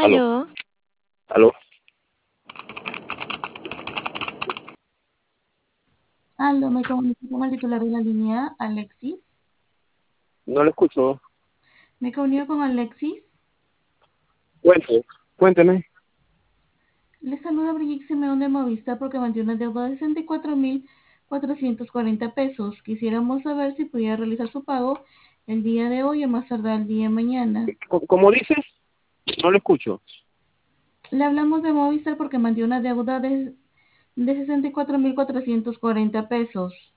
Aló, Aló, aló, Aló, me comunico con el titular de la línea, Alexis. no lo escucho. Me comunico con Alexis. Cuénteme. Le saluda Brigitte Simeón de Movistar porque mantiene una deuda de 64.440 pesos. Quisiéramos saber si pudiera realizar su pago el día de hoy o más tardar el día de mañana. ¿Cómo dices? No lo escucho. Le hablamos de Movistar porque mantiene una deuda de 64.440 pesos.